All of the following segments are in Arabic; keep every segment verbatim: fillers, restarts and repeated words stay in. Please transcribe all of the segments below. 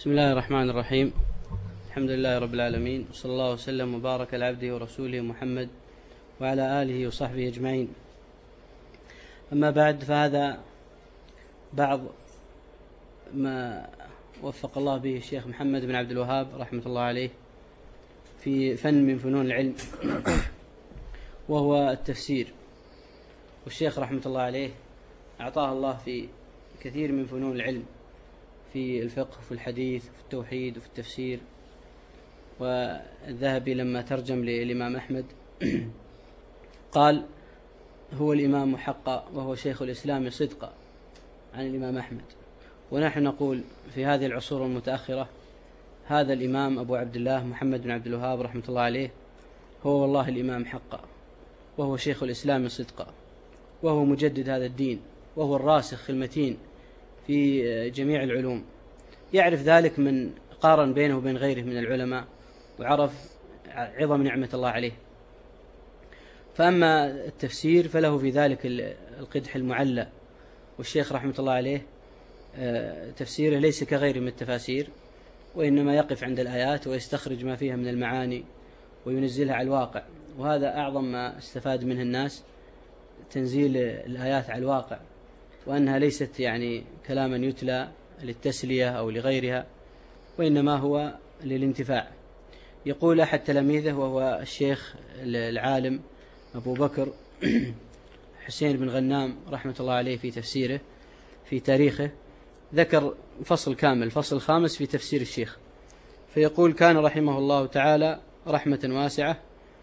بسم الله الرحمن الرحيم. الحمد لله رب العالمين، وصلى الله وسلم وبارك على عبده ورسوله محمد وعلى آله وصحبه أجمعين. أما بعد، فهذا بعض ما وفق الله به الشيخ محمد بن عبد الوهاب رحمة الله عليه في فن من فنون العلم، وهو التفسير. والشيخ رحمة الله عليه أعطاه الله في كثير من فنون العلم، في الفقه وفي الحديث وفي التوحيد وفي التفسير. والذهبي لما ترجم للإمام أحمد قال: هو الإمام حقا وهو شيخ الإسلام صدقا، عن الإمام أحمد. ونحن نقول في هذه العصور المتأخرة هذا الإمام أبو عبد الله محمد بن عبد الوهاب رحمة الله عليه هو والله الإمام حقا، وهو شيخ الإسلام صدقا، وهو مجدد هذا الدين، وهو الراسخ المتين في جميع العلوم. يعرف ذلك من قارن بينه وبين غيره من العلماء، وعرف عظم نعمة الله عليه. فأما التفسير فله في ذلك القدح المعلى، والشيخ رحمة الله عليه تفسيره ليس كغيره من التفاسير، وإنما يقف عند الآيات ويستخرج ما فيها من المعاني وينزلها على الواقع. وهذا أعظم ما استفاد منه الناس، تنزيل الآيات على الواقع، وأنها ليست يعني كلاما يتلى للتسلية أو لغيرها، وإنما هو للانتفاع. يقول أحد تلاميذه وهو الشيخ العالم أبو بكر حسين بن غنام رحمة الله عليه في تفسيره في تاريخه، ذكر فصل كامل، الفصل الخامس في تفسير الشيخ، فيقول: كان رحمه الله تعالى رحمة واسعة،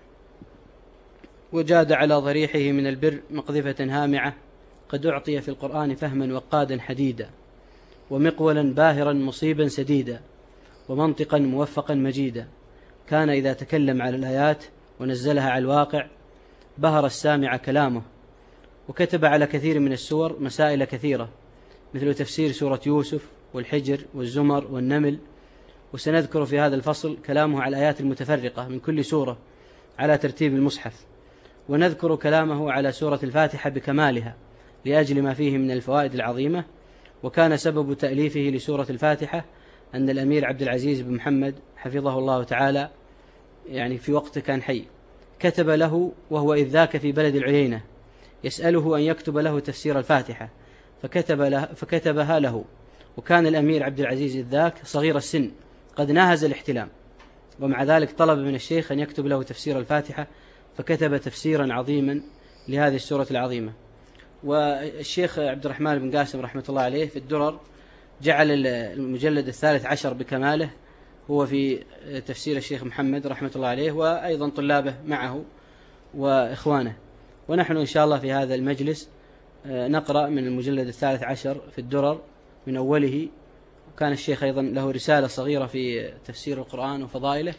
وجاد على ضريحه من البر مقذفة هامعة، قد أعطي في القرآن فهما وقادا حديدا، ومقولا باهرا مصيبا سديدا، ومنطقا موفقا مجيدا. كان إذا تكلم على الآيات ونزلها على الواقع بهر السامع كلامه. وكتب على كثير من السور مسائل كثيرة، مثل تفسير سورة يوسف والحجر والزمر والنمل. وسنذكر في هذا الفصل كلامه على الآيات المتفرقة من كل سورة على ترتيب المصحف، ونذكر كلامه على سورة الفاتحة بكمالها لأجل ما فيه من الفوائد العظيمة. وكان سبب تأليفه لسورة الفاتحة أن الأمير عبد العزيز بن محمد حفظه الله تعالى يعني في وقت كان حي، كتب له وهو إذ ذاك في بلد العيينة يسأله أن يكتب له تفسير الفاتحة، فكتب له فكتبها له. وكان الأمير عبد العزيز إذ ذاك صغير السن قد ناهز الاحتلام، ومع ذلك طلب من الشيخ أن يكتب له تفسير الفاتحة، فكتب تفسيرا عظيما لهذه السورة العظيمة. والشيخ عبد الرحمن بن قاسم رحمة الله عليه في الدرر جعل المجلد الثالث عشر بكماله هو في تفسير الشيخ محمد رحمة الله عليه، وأيضا طلابه معه وإخوانه. ونحن إن شاء الله في هذا المجلس نقرأ من المجلد الثالث عشر في الدرر من أوله. وكان الشيخ أيضا له رسالة صغيرة في تفسير القرآن وفضائله،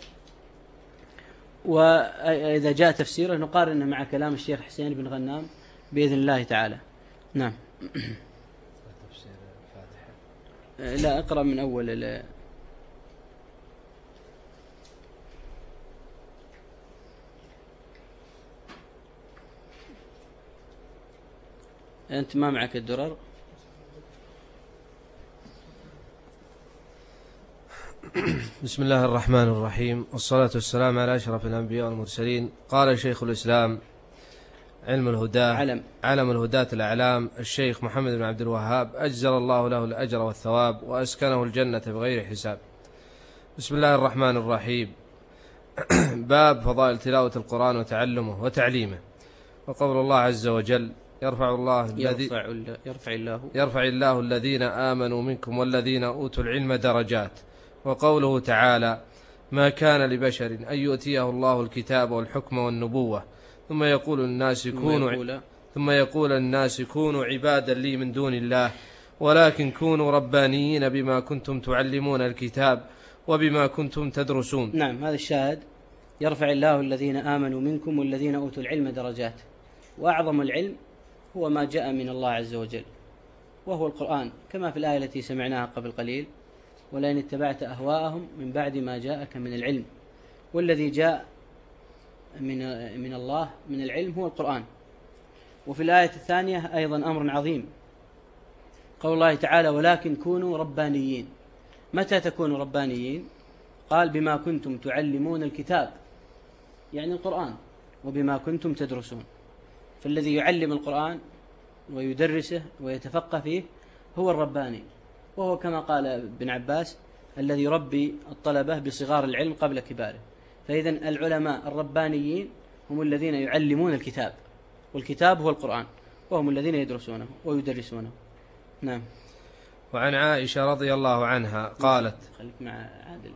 وإذا جاء تفسيره نقارنه مع كلام الشيخ حسين بن غنام بإذن الله تعالى. نعم. تفسير الفاتحة. لا، أقرأ من أول ال... أنت ما معك الدرر؟ بسم الله الرحمن الرحيم، والصلاة والسلام على أشرف الأنبياء والمرسلين. قال شيخ الإسلام علم الهدى علم, علم الهداة الأعلام الشيخ محمد بن عبد الوهاب أجزل الله له الأجر والثواب، وأسكنه الجنة بغير حساب. بسم الله الرحمن الرحيم. باب فضائل تلاوة القرآن وتعلمه وتعليمه. وقول الله عز وجل: يرفع الله الذي يرفع, يرفع, الله يرفع الله الذين آمنوا منكم والذين أوتوا العلم درجات. وقوله تعالى: ما كان لبشر أن يؤتيه الله الكتاب والحكم والنبوة ثم يقول الناس كونوا ثم يقول الناس كونوا عبادا لي من دون الله ولكن كونوا ربانيين بما كنتم تعلمون الكتاب وبما كنتم تدرسون. نعم، هذا الشاهد: يرفع الله الذين آمنوا منكم والذين أوتوا العلم درجات. وأعظم العلم هو ما جاء من الله عز وجل، وهو القرآن، كما في الآية التي سمعناها قبل قليل: ولئن اتبعت أهواءهم من بعد ما جاءك من العلم. والذي جاء من من الله من العلم هو القرآن. وفي الآية الثانية أيضا أمر عظيم، قول الله تعالى: ولكن كونوا ربانيين. متى تكونوا ربانيين؟ قال بما كنتم تعلمون الكتاب، يعني القرآن، وبما كنتم تدرسون. فالذي يعلم القرآن ويدرسه ويتفقه فيه هو الرباني، وهو كما قال ابن عباس الذي يربي الطلبة بصغار العلم قبل كباره. فإذن العلماء الربانيين هم الذين يعلمون الكتاب، والكتاب هو القرآن، وهم الذين يدرسونه ويدرسونه. نعم. وعن عائشة رضي الله عنها قالت خليك مع عادل.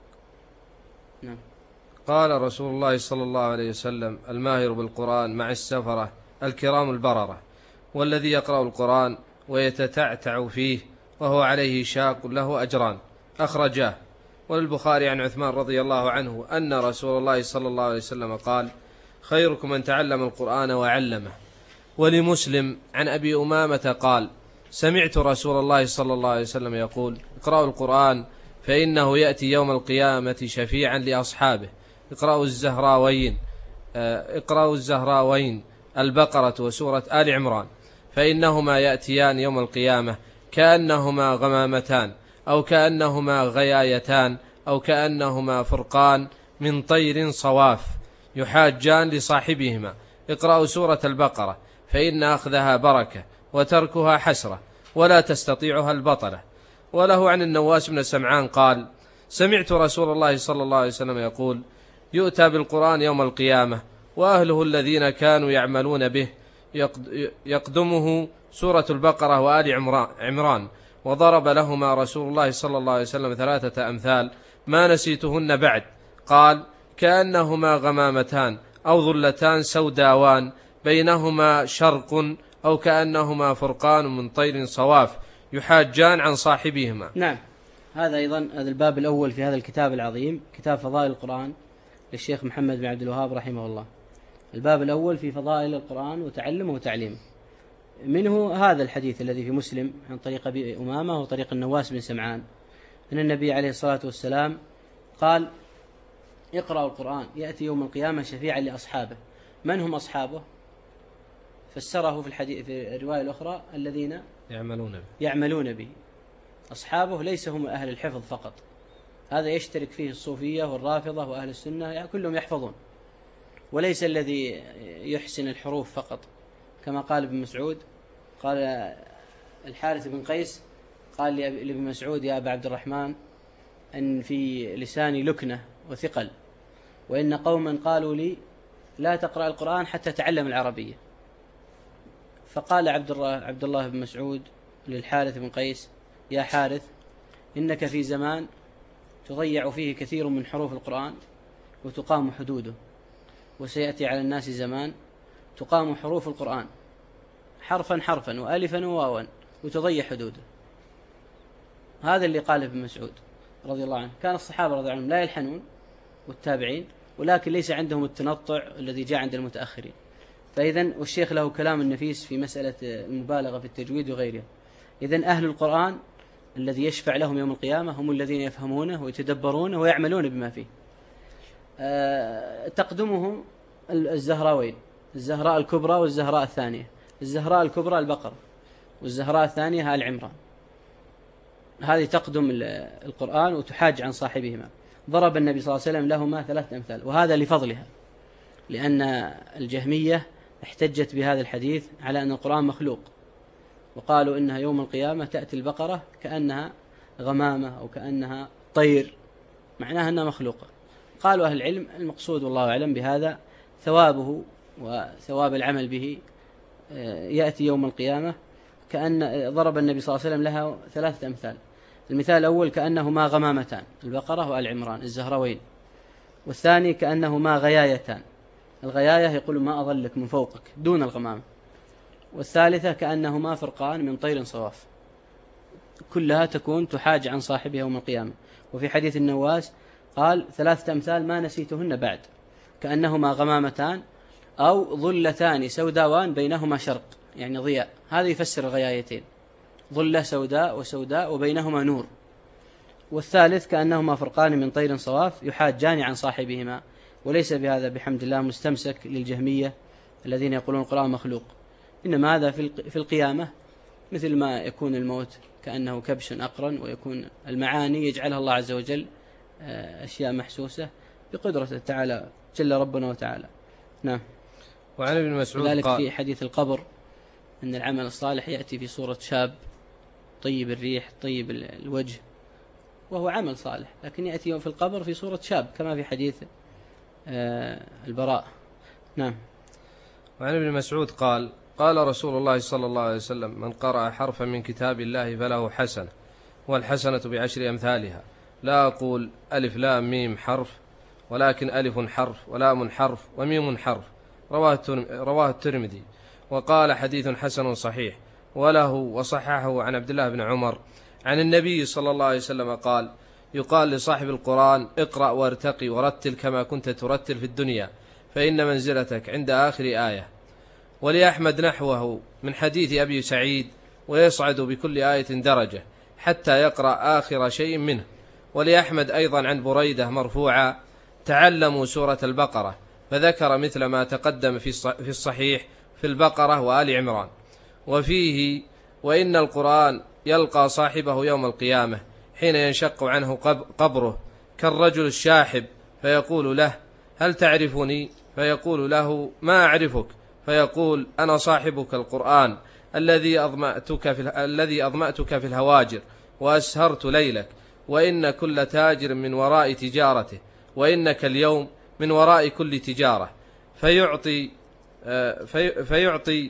نعم. قال رسول الله صلى الله عليه وسلم: الماهر بالقرآن مع السفرة الكرام البررة، والذي يقرأ القرآن ويتتعتع فيه وهو عليه شاق له أجران. أخرجاه. وللبخاري عن عثمان رضي الله عنه أن رسول الله صلى الله عليه وسلم قال: خيركم من تعلم القرآن وعلمه. ولمسلم عن أبي أمامة قال: سمعت رسول الله صلى الله عليه وسلم يقول: اقرأوا القرآن فإنه يأتي يوم القيامة شفيعا لأصحابه. اقرأوا الزهراوين اقرأوا الزهراوين البقرة وسورة آل عمران، فإنهما يأتيان يوم القيامة كأنهما غمامتان أو كأنهما غيايتان أو كأنهما فرقان من طير صواف يحاجان لصاحبهما. اقرأوا سورة البقرة فإن أخذها بركة وتركها حسرة ولا تستطيعها البطلة. وله عن النواس بن سمعان قال: سمعت رسول الله صلى الله عليه وسلم يقول: يؤتى بالقرآن يوم القيامة وأهله الذين كانوا يعملون به، يقدمه سورة البقرة وآل عمران. وضرب لهما رسول الله صلى الله عليه وسلم ثلاثة أمثال ما نسيتهن بعد. قال: كأنهما غمامتان أو ظلتان سوداوان بينهما شرق أو كأنهما فرقان من طير صواف يحاجان عن صاحبهما. نعم. هذا أيضا هذا الباب الأول في هذا الكتاب العظيم، كتاب فضائل القرآن للشيخ محمد بن عبد الوهاب رحمه الله. الباب الأول في فضائل القرآن وتعلمه وتعليمه، منه هذا الحديث الذي في مسلم عن طريق أبي أمامة وطريق النواس بن سمعان أن النبي عليه الصلاة والسلام قال: اقرأوا القرآن يأتي يوم القيامة شفيعا لأصحابه. من هم أصحابه؟ فسره في الحديث في الرواية الأخرى: الذين يعملون به. يعملون به. أصحابه ليس هم أهل الحفظ فقط، هذا يشترك فيه الصوفية والرافضة وأهل السنة، يعني كلهم يحفظون، وليس الذي يحسن الحروف فقط، كما قال ابن مسعود، قال الحارث بن قيس قال لابن مسعود: يا أبا عبد الرحمن، أن في لساني لكنة وثقل، وإن قوما قالوا لي لا تقرأ القرآن حتى تعلم العربية. فقال عبد الله عبد الله بن مسعود للحارث بن قيس: يا حارث، إنك في زمان تضيع فيه كثير من حروف القرآن وتقام حدوده، وسيأتي على الناس زمان تقام حروف القرآن حرفا حرفا وألفا وواوا وتضيع حدوده. هذا اللي قاله ابن مسعود رضي الله عنه. كان الصحابة رضي الله عنهم لا يلحنون والتابعين، ولكن ليس عندهم التنطع الذي جاء عند المتأخرين. فإذن والشيخ له كلام النفيس في مسألة المبالغة في التجويد وغيرها. إذن أهل القرآن الذي يشفع لهم يوم القيامة هم الذين يفهمونه ويتدبرونه ويعملون بما فيه. أه تقدمهم الزهراوين، الزهراء الكبرى والزهراء الثانية. الزهراء الكبرى البقرة، والزهراء الثانية آل عمران. هذه تقدم القرآن وتحاج عن صاحبهما. ضرب النبي صلى الله عليه وسلم لهما ثلاثة أمثال، وهذا لفضلها، لأن الجهمية احتجت بهذا الحديث على أن القرآن مخلوق، وقالوا إنها يوم القيامة تأتي البقرة كأنها غمامة أو كأنها طير، معناها أنها مخلوقة. قالوا أهل العلم المقصود والله أعلم بهذا ثوابه وثواب العمل به يأتي يوم القيامة كأن. ضرب النبي صلى الله عليه وسلم لها ثلاثة أمثال. المثال الأول كأنهما غمامتان، البقرة وآل عمران الزهروين. والثاني كأنهما غيايتان، الغياية يقول ما أظلك من فوقك دون الغمامة. والثالثة كأنهما فرقان من طير صواف. كلها تكون تحاج عن صاحبها يوم القيامة. وفي حديث النواس قال ثلاثة أمثال ما نسيتهن بعد، كأنهما غمامتان أو ظلتان سوداوان بينهما شرق، يعني ضياء. هذا يفسر الغيايتين، ظلة سوداء وسوداء وبينهما نور. والثالث كأنهما فرقان من طير صواف يحاجان عن صاحبهما. وليس بهذا بحمد الله مستمسك للجهمية الذين يقولون القرآن مخلوق، إنما هذا في القيامة مثل ما يكون الموت كأنه كبش أقرن، ويكون المعاني يجعلها الله عز وجل أشياء محسوسة بقدرته تعالى جل ربنا وتعالى. نعم. وعن ابن مسعود ذلك قال في حديث القبر أن العمل الصالح يأتي في صورة شاب طيب الريح طيب الوجه، وهو عمل صالح، لكن يأتي في القبر في صورة شاب كما في حديث البراء. نعم. وعن ابن مسعود قال قال رسول الله صلى الله عليه وسلم: من قرأ حرفا من كتاب الله فله حسنة، والحسنة بعشر أمثالها، لا أقول ألف لام ميم حرف، ولكن ألف حرف ولام حرف وميم حرف. رواه الترمذي وقال حديث حسن صحيح. وله وصححه عن عبد الله بن عمر عن النبي صلى الله عليه وسلم قال: يقال لصاحب القرآن: اقرأ وارتقي ورتل كما كنت ترتل في الدنيا، فإن منزلتك عند آخر آية. ولأحمد نحوه من حديث أبي سعيد: ويصعد بكل آية درجة حتى يقرأ آخر شيء منه. ولأحمد أيضا عن بريدة مرفوعا: تعلموا سورة البقرة، فذكر مثل ما تقدم في الصحيح في البقرة وآل عمران. وفيه: وإن القرآن يلقى صاحبه يوم القيامة حين ينشق عنه قبره كالرجل الشاحب، فيقول له: هل تعرفني؟ فيقول له: ما أعرفك. فيقول: أنا صاحبك القرآن الذي أظمأتك في, الذي أظمأتك في الهواجر وأسهرت ليلك، وإن كل تاجر من وراء تجارته، وإنك اليوم من وراء كل تجارة. فيعطي في فيعطي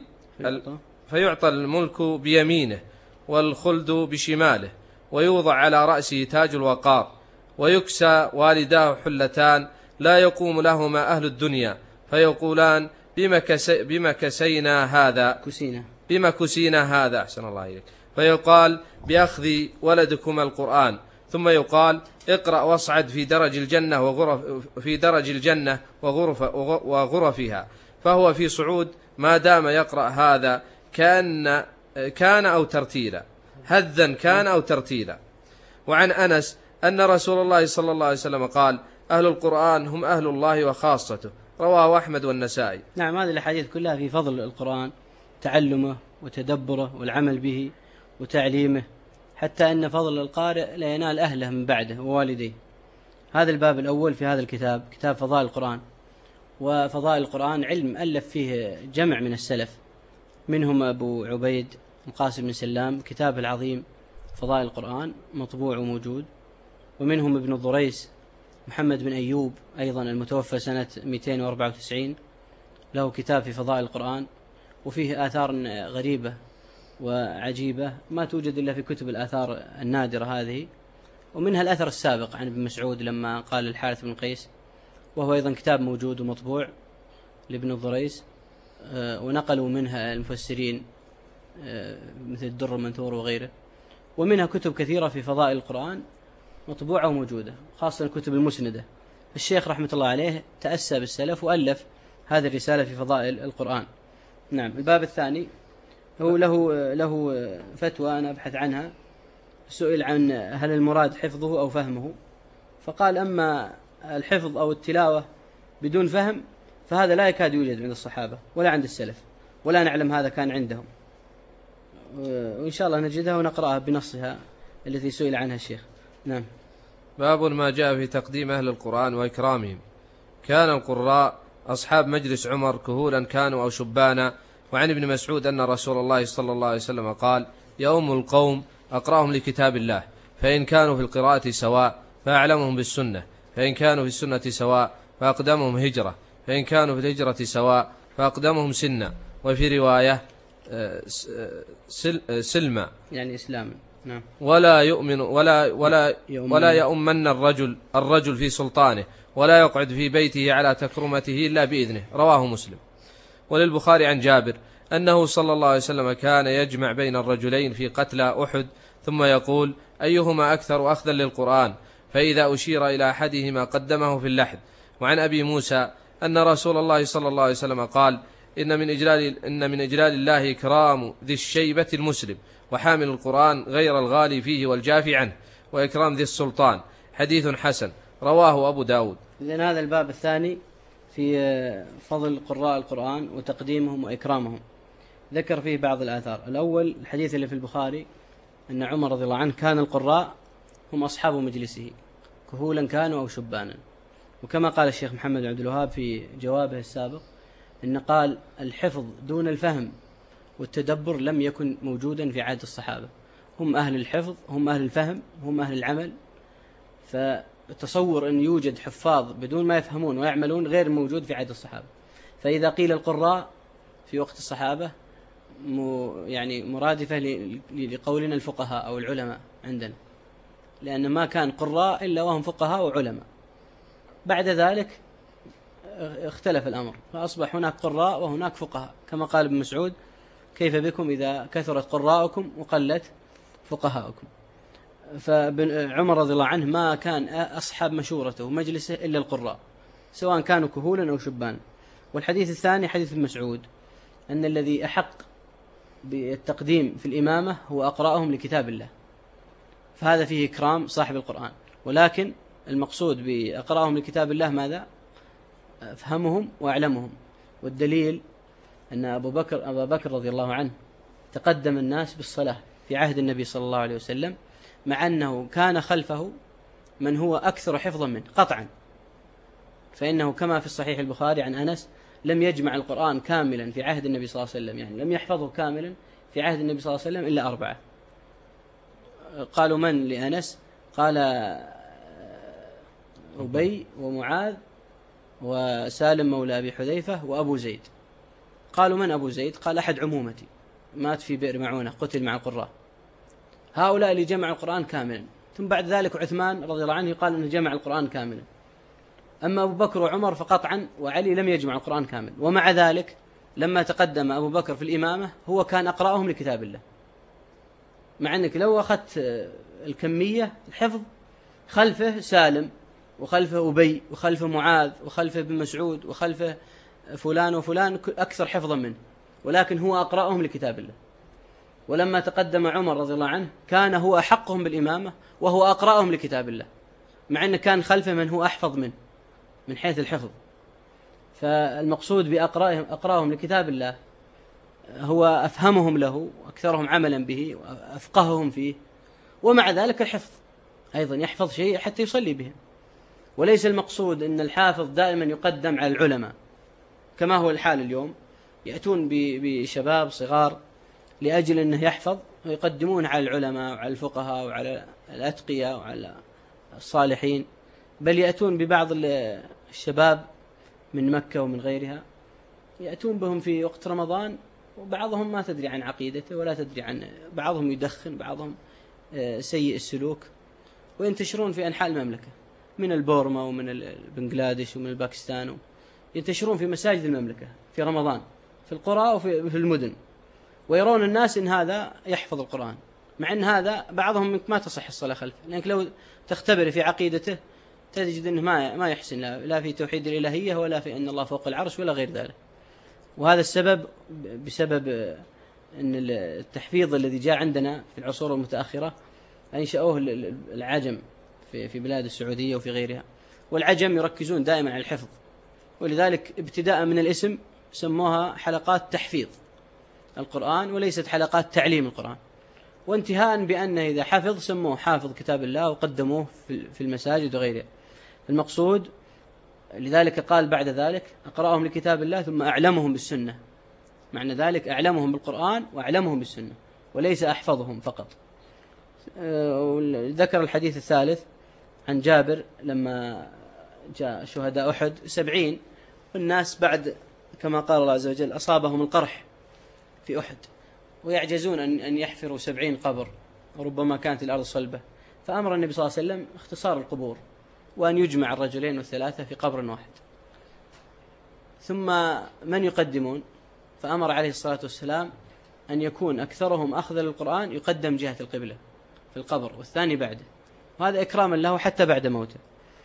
فيعطى الملك بيمينه والخلد بشماله، ويوضع على رأسه تاج الوقار، ويكسى والداه حلتان لا يقوم لهما أهل الدنيا، فيقولان: بما, كسي بما كسينا هذا كسينا بما كسينا هذا أحسن الله إليك. فيقال: بأخذ ولدكما القرآن. ثم يقال: اقرأ واصعد في درج الجنة وغرف في درج الجنة وغرف وغرفها. فهو في صعود ما دام يقرأ هذا كان كان أو ترتيلا، هذا كان أو ترتيلا. وعن أنس أن رسول الله صلى الله عليه وسلم قال: أهل القرآن هم أهل الله وخاصته. رواه أحمد والنسائي. نعم. هذه الأحاديث كلها في فضل القرآن، تعلمه وتدبره والعمل به وتعليمه، حتى أن فضل القارئ لا ينال أهله من بعده ووالديه. هذا الباب الأول في هذا الكتاب، كتاب فضائل القرآن. وفضائل القرآن علم ألف فيه جمع من السلف، منهم أبو عبيد القاسم بن سلام كتاب العظيم فضائل القرآن مطبوع وموجود، ومنهم ابن الضريس محمد بن أيوب أيضا المتوفى سنة مئتين وأربعة وتسعين، له كتاب في فضائل القرآن، وفيه آثار غريبة وعجيبة ما توجد إلا في كتب الآثار النادرة هذه. ومنها الأثر السابق عن ابن مسعود لما قال الحارث بن قيس، وهو أيضا كتاب موجود ومطبوع لابن الضريس، ونقلوا منها المفسرين مثل الدر المنثور وغيره. ومنها كتب كثيرة في فضائل القرآن مطبوعة وموجودة، خاصة الكتب المسندة. الشيخ رحمة الله عليه تأسى بالسلف وألف هذه الرسالة في فضائل القرآن. نعم. الباب الثاني هو له له فتوى أنا أبحث عنها، سئل عن هل المراد حفظه أو فهمه، فقال: أما الحفظ أو التلاوة بدون فهم فهذا لا يكاد يوجد عند الصحابة ولا عند السلف، ولا نعلم هذا كان عندهم، وإن شاء الله نجدها ونقرأها بنصها التي سئل عنها الشيخ. نعم. باب ما جاء في تقديم أهل القرآن وإكرامهم. كان القراء أصحاب مجلس عمر كهولا كانوا أو شبانا. وعن ابن مسعود أن رسول الله صلى الله عليه وسلم قال: يوم القوم أقرأهم لكتاب الله، فإن كانوا في القراءة سواء فأعلمهم بالسنة، فإن كانوا في السنة سواء فأقدمهم هجرة، فإن كانوا في الهجرة سواء فأقدمهم سنا. وفي رواية سلما يعني إسلام. نعم. ولا يؤمن ولا ولا ولا يؤمن الرجل الرجل في سلطانه، ولا يقعد في بيته على تكرمته إلا بإذنه. رواه مسلم. وللبخاري عن جابر أنه صلى الله عليه وسلم كان يجمع بين الرجلين في قتلى أحد، ثم يقول: أيهما أكثر أخذا للقرآن؟ فإذا أشير إلى أحدهما قدمه في اللحد. وعن أبي موسى أن رسول الله صلى الله عليه وسلم قال: إن من إجلال, إن من إجلال الله إكرام ذي الشيبة المسلم، وحامل القرآن غير الغالي فيه والجافي عنه، وإكرام ذي السلطان. حديث حسن. رواه أبو داود. إذن هذا الباب الثاني في فضل قراء القرآن وتقديمهم وإكرامهم. ذكر فيه بعض الآثار. الأول الحديث اللي في البخاري أن عمر رضي الله عنه كان القراء هم أصحاب مجلسه كهولا كانوا أو شبانا، وكما قال الشيخ محمد عبد الوهاب في جوابه السابق إن قال الحفظ دون الفهم والتدبر لم يكن موجودا في عهد الصحابة، هم أهل الحفظ، هم أهل الفهم، هم أهل العمل. فتصور أن يوجد حفاظ بدون ما يفهمون ويعملون غير موجود في عهد الصحابة. فإذا قيل القراء في وقت الصحابة يعني مرادفة لقولنا الفقهاء أو العلماء عندنا، لأن ما كان قراء إلا وهم فقهاء وعلماء. بعد ذلك اختلف الأمر فأصبح هناك قراء وهناك فقهاء، كما قال ابن مسعود كيف بكم إذا كثرت قراءكم وقلت فقهاءكم. فعمر رضي الله عنه ما كان أصحاب مشورته ومجلسه إلا القراء سواء كانوا كهولا أو شبانا. والحديث الثاني حديث ابن مسعود أن الذي أحق بالتقديم في الإمامة هو أقرأهم لكتاب الله، فهذا فيه إكرام صاحب القرآن. ولكن المقصود بأقرأهم لكتاب الله ماذا؟ أفهمهم وأعلمهم. والدليل أن أبو بكر أبا بكر رضي الله عنه تقدم الناس بالصلاة في عهد النبي صلى الله عليه وسلم، مع أنه كان خلفه من هو أكثر حفظا منه قطعا، فإنه كما في الصحيح البخاري عن أنس لم يجمع القرآن كاملا في عهد النبي صلى الله عليه وسلم، يعني لم يحفظه كاملا في عهد النبي صلى الله عليه وسلم إلا أربعة. قالوا من لأنس؟ قال أبي ومعاذ وسالم مولى أبي حذيفة وأبو زيد. قالوا من أبو زيد؟ قال أحد عمومتي مات في بئر معونة قتل مع القراء. هؤلاء اللي جمع القرآن كاملا. ثم بعد ذلك عثمان رضي الله عنه قال أنه جمع القرآن كاملا. أما أبو بكر وعمر فقطعا وعلي لم يجمع القرآن كامل. ومع ذلك لما تقدم أبو بكر في الإمامة هو كان أقرأهم لكتاب الله، مع أنك لو أخذت الكمية الحفظ خلفه سالم وخلفه أبي وخلفه معاذ وخلفه ابن مسعود وخلفه فلان وفلان أكثر حفظا منه، ولكن هو أقرأهم لكتاب الله. ولما تقدم عمر رضي الله عنه كان هو أحقهم بالإمامة وهو أقرأهم لكتاب الله، مع أنه كان خلفه من هو أحفظ منه من حيث الحفظ. فالمقصود بأقرأهم أقرأهم لكتاب الله هو أفهمهم له وأكثرهم عملا به وأفقههم فيه، ومع ذلك الحفظ أيضا يحفظ شيء حتى يصلي بهم. وليس المقصود أن الحافظ دائما يقدم على العلماء كما هو الحال اليوم، يأتون بشباب صغار لأجل أنه يحفظ ويقدمون على العلماء وعلى الفقهاء وعلى الأتقياء وعلى الصالحين، بل يأتون ببعض الشباب من مكة ومن غيرها يأتون بهم في وقت رمضان، وبعضهم ما تدري عن عقيدته ولا تدري عن، بعضهم يدخن، بعضهم سيء السلوك، وينتشرون في أنحاء المملكة من البورما ومن بنغلاديش ومن الباكستان، ينتشرون في مساجد المملكة في رمضان في القرى وفي المدن، ويرون الناس إن هذا يحفظ القرآن، مع أن هذا بعضهم ما تصح الصلاة خلفه، لأنك لو تختبر في عقيدته تجد أنه ما ما يحسن لا في توحيد الإلهية ولا في أن الله فوق العرش ولا غير ذلك. وهذا السبب بسبب أن التحفيظ الذي جاء عندنا في العصور المتأخرة أنشأوه العجم في في بلاد السعودية وفي غيرها، والعجم يركزون دائما على الحفظ، ولذلك ابتداء من الاسم سموها حلقات تحفيظ القرآن وليست حلقات تعليم القرآن، وانتهاء بأنه إذا حفظ سموه حافظ كتاب الله وقدموه في المساجد وغيرها. المقصود لذلك قال بعد ذلك أقرأهم لكتاب الله ثم أعلمهم بالسنة، معنى ذلك أعلمهم بالقرآن وأعلمهم بالسنة وليس أحفظهم فقط. ذكر الحديث الثالث عن جابر لما جاء شهداء أحد سبعين، والناس بعد كما قال الله عز وجل أصابهم القرح في أحد ويعجزون أن يحفروا سبعين قبر وربما كانت الأرض صلبة، فأمر النبي صلى الله عليه وسلم اختصار القبور وأن يجمع الرجلين والثلاثة في قبر واحد. ثم من يقدمون؟ فأمر عليه الصلاة والسلام أن يكون أكثرهم أخذ للقرآن يقدم جهة القبلة في القبر والثاني بعده، وهذا إكراما له حتى بعد موته.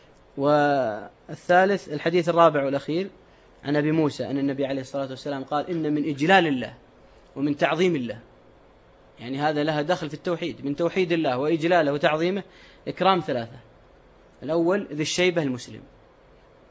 والثالث الحديث الرابع والأخير عن أبي موسى أن النبي عليه الصلاة والسلام قال إن من إجلال الله ومن تعظيم الله، يعني هذا لها دخل في التوحيد، من توحيد الله وإجلاله وتعظيمه إكرام ثلاثة. الأول ذي الشيبة المسلم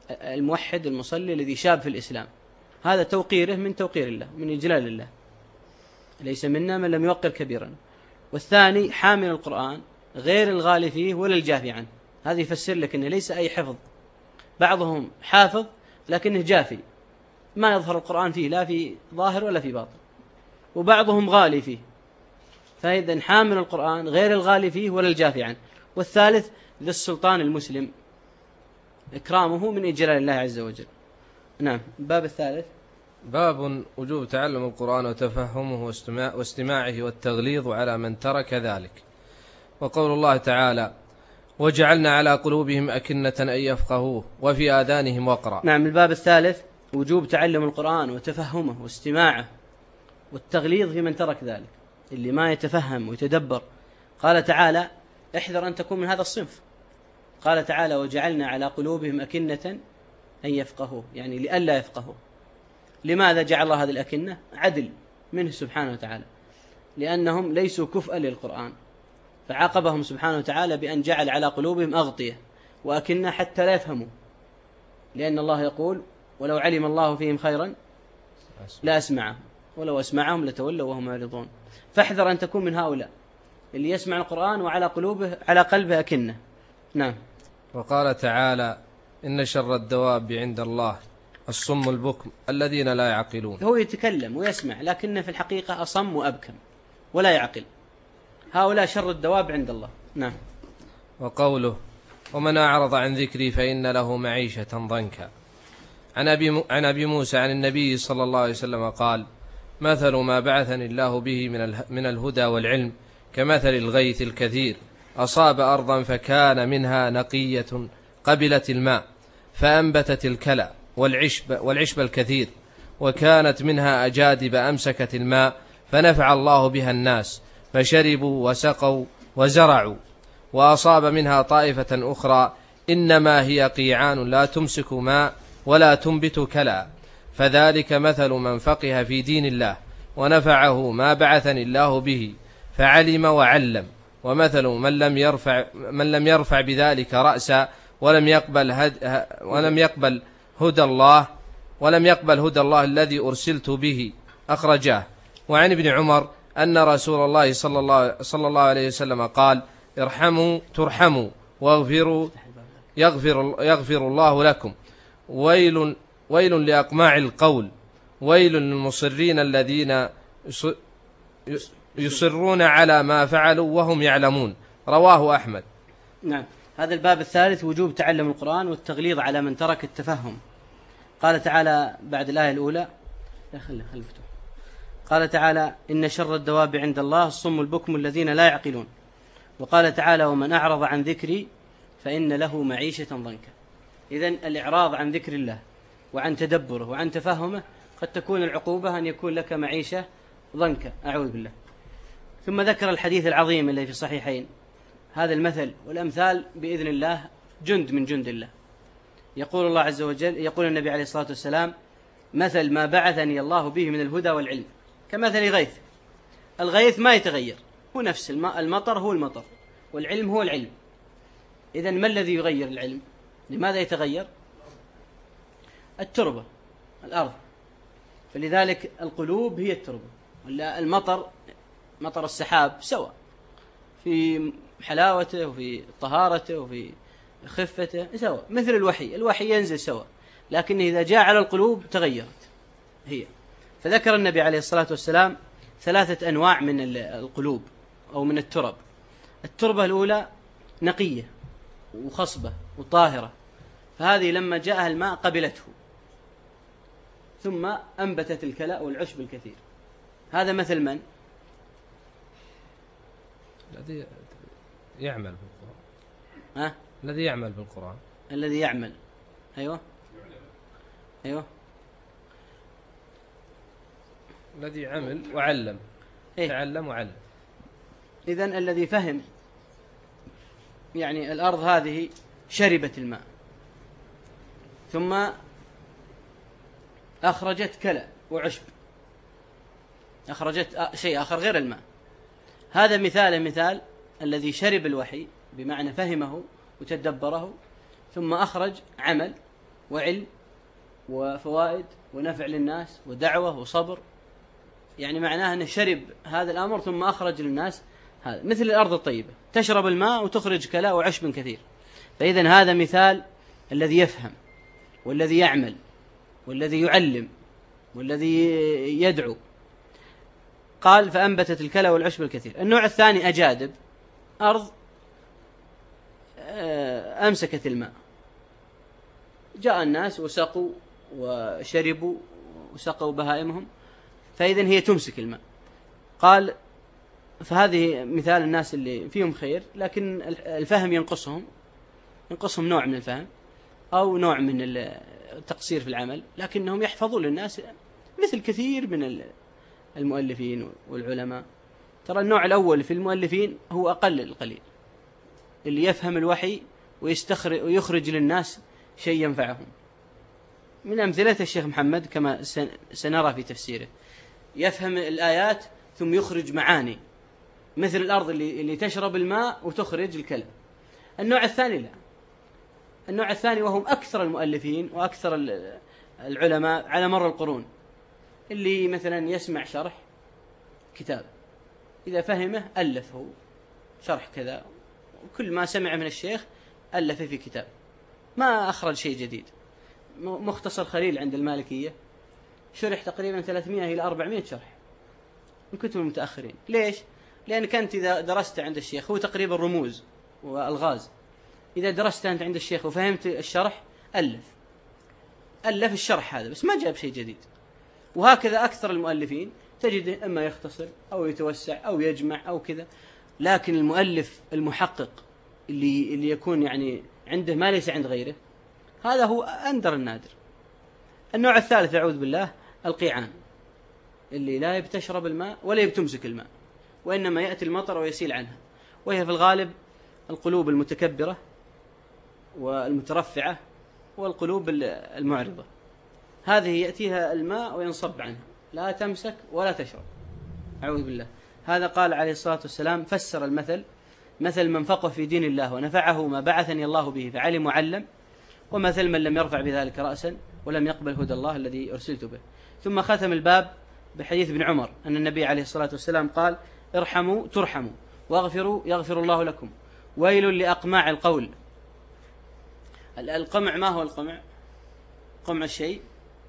الموحد المصلي الذي شاب في الإسلام، هذا توقيره من توقير الله من إجلال الله. ليس منا من لم يوقر كبيرا. والثاني حامل القرآن غير الغالي فيه ولا الجافي عنه. هذا يفسر لك أنه ليس أي حفظ، بعضهم حافظ لكنه جافي ما يظهر القرآن فيه لا في ظاهر ولا في باطن، وبعضهم غالي فيه. فإذا حامل القرآن غير الغالي فيه ولا الجافي عنه. والثالث ذي السلطان المسلم إكرامه من إجلال الله عز وجل. نعم. الباب الثالث باب وجوب تعلم القرآن وتفهمه واستماعه والتغليظ على من ترك ذلك. وقول الله تعالى: وجعلنا على قلوبهم أكنة أن يفقهوه وفي آذانهم وقرا. نعم. الباب الثالث وجوب تعلم القرآن وتفهمه واستماعه والتغليظ في من ترك ذلك، اللي ما يتفهم ويتدبر. قال تعالى: احذر أن تكون من هذا الصنف. قال تعالى: وجعلنا على قلوبهم أكنة أن يفقهوه، يعني لئلا يفقهوه. لماذا جعل الله هذه الأكنة؟ عدل منه سبحانه وتعالى، لأنهم ليسوا كفءا للقرآن، فعاقبهم سبحانه وتعالى بأن جعل على قلوبهم أغطية وأكنة حتى لا يفهموا، لأن الله يقول: ولو علم الله فيهم خيرا لا أسمعهم ولو أسمعهم لتولوا وهم معرضون. فاحذر أن تكون من هؤلاء اللي يسمع القرآن وعلى قلوبه على قلبه أكنة. نعم. وقال تعالى: إن شر الدواب عند الله الصم البكم الذين لا يعقلون. هو يتكلم ويسمع لكنه في الحقيقة أصم وأبكم ولا يعقل. هؤلاء شر الدواب عند الله. نعم. وقوله: ومن أعرض عن ذكري فإن له معيشة ضنكا. عن أبي, عن أبي موسى عن النبي صلى الله عليه وسلم قال: مثل ما بعثني الله به من, من الهدى والعلم كمثل الغيث الكثير أصاب أرضا فكان منها نقية قبلت الماء فأنبتت الكلى والعشب, والعشب الكثير، وكانت منها أجادب أمسكت الماء فنفع الله بها الناس فشربوا وسقوا وزرعوا. وأصاب منها طائفة أخرى إنما هي قيعان لا تمسك ماء ولا تنبت كلى، فذلك مثل من فقه في دين الله ونفعه ما بعثني الله به فعلم وعلم. ومثل من لم يرفع, من لم يرفع بذلك رأسا ولم يقبل, هد ولم يقبل هدى الله ولم يقبل هدى الله الذي أرسلت به. أخرجاه. وعن ابن عمر أن رسول الله صلى الله, صلى الله عليه وسلم قال: ارحموا ترحموا واغفروا يغفر, يغفر الله لكم. ويل, ويل لأقماع القول، ويل للمصرين الذين يصرون على ما فعلوا وهم يعلمون. رواه أحمد. نعم. هذا الباب الثالث وجوب تعلم القرآن والتغليظ على من ترك التفهم. قال تعالى بعد الآية الأولى: قال تعالى: إن شر الدواب عند الله الصم البكم الذين لا يعقلون. وقال تعالى: ومن أعرض عن ذكري فإن له معيشة ضنكا. إذن الإعراض عن ذكر الله وعن تدبره وعن تفهمه قد تكون العقوبة أن يكون لك معيشة ضنكا، أعوذ بالله. ثم ذكر الحديث العظيم الذي في الصحيحين، هذا المثل والأمثال بإذن الله جند من جند الله. يقول الله عز وجل، يقول النبي عليه الصلاة والسلام: مثل ما بعثني الله به من الهدى والعلم كمثل غيث. الغيث ما يتغير، هو نفس الماء، المطر هو المطر، والعلم هو العلم. إذن ما الذي يغير العلم؟ لماذا يتغير؟ التربة، الأرض. فلذلك القلوب هي التربة. المطر، مطر السحاب سواء في حلاوته وفي طهارته وفي خفته سواء، مثل الوحي، الوحي ينزل سواء، لكن إذا جاء على القلوب تغيرت هي. فذكر النبي عليه الصلاة والسلام ثلاثة أنواع من القلوب أو من الترب. التربة الأولى نقية وخصبة وطاهرة، فهذه لما جاءها الماء قبلته ثم أنبتت الكلى والعشب الكثير. هذا مثل من؟ الذي يعمل بالقرآن. ها؟ الذي يعمل بالقرآن. الذي يعمل. أيوة أيوة الذي عمل وعلم. إيه؟ تعلم وعلم. إذن الذي فهم، يعني الأرض هذه شربت الماء ثم أخرجت كلى وعشب، أخرجت شيء آخر غير الماء. هذا مثال مثال الذي شرب الوحي بمعنى فهمه وتدبره ثم أخرج عمل وعلم وفوائد ونفع للناس ودعوة وصبر. يعني معناه أنه شرب هذا الأمر ثم أخرج للناس هذا، مثل الأرض الطيبة تشرب الماء وتخرج كلاء وعشب كثير. فإذن هذا مثال الذي يفهم والذي يعمل والذي يعلم والذي يدعو. قال فأنبتت الكلى والعشب الكثير. النوع الثاني أجادب، أرض أمسكت الماء، جاء الناس وسقوا وشربوا وسقوا بهائمهم، فإذن هي تمسك الماء. قال فهذه مثال الناس اللي فيهم خير لكن الفهم ينقصهم ينقصهم نوع من الفهم أو نوع من التقصير في العمل، لكنهم يحفظون للناس مثل كثير من المؤلفين والعلماء. ترى النوع الأول في المؤلفين هو أقل القليل، اللي يفهم الوحي ويستخرج ويخرج للناس شيء ينفعهم. من أمثلة الشيخ محمد كما سنرى في تفسيره، يفهم الآيات ثم يخرج معاني مثل الأرض اللي, اللي تشرب الماء وتخرج الكلى. النوع الثاني لا، النوع الثاني وهم أكثر المؤلفين وأكثر العلماء على مر القرون، اللي مثلا يسمع شرح كتاب إذا فهمه ألفه شرح كذا، وكل ما سمع من الشيخ ألف في كتاب، ما أخرج شيء جديد. مختصر خليل عند المالكية شرح تقريبا ثلاثمائة إلى أربعمائة شرح من كتب المتأخرين. ليش؟ لأنك أنت إذا درست عند الشيخ هو تقريبا رموز والغاز، إذا درست أنت عند الشيخ وفهمت الشرح ألف ألف الشرح هذا بس ما جاب شيء جديد. وهكذا أكثر المؤلفين تجد إما يختصر أو يتوسع أو يجمع أو كذا، لكن المؤلف المحقق اللي اللي يكون يعني عنده ما ليس عند غيره، هذا هو أندر النادر. النوع الثالث أعوذ بالله القيعان، اللي لا يبتشرب الماء ولا يبتمسك الماء، وإنما يأتي المطر ويسيل عنها، وهي في الغالب القلوب المتكبرة والمترفعة والقلوب المعرضة، هذه يأتيها الماء وينصب عنها، لا تمسك ولا تشرب. أعوذ بالله. هذا قال عليه الصلاة والسلام فسر المثل مثل من فقه في دين الله ونفعه ما بعثني الله به فعلم وعلم، ومثل من لم يرفع بذلك رأسا ولم يقبل هدى الله الذي أرسلت به. ثم ختم الباب بحديث ابن عمر أن النبي عليه الصلاة والسلام قال ارحموا ترحموا واغفروا يغفر الله لكم، ويل لأقماع القول. القمع ما هو القمع؟ قمع الشيء.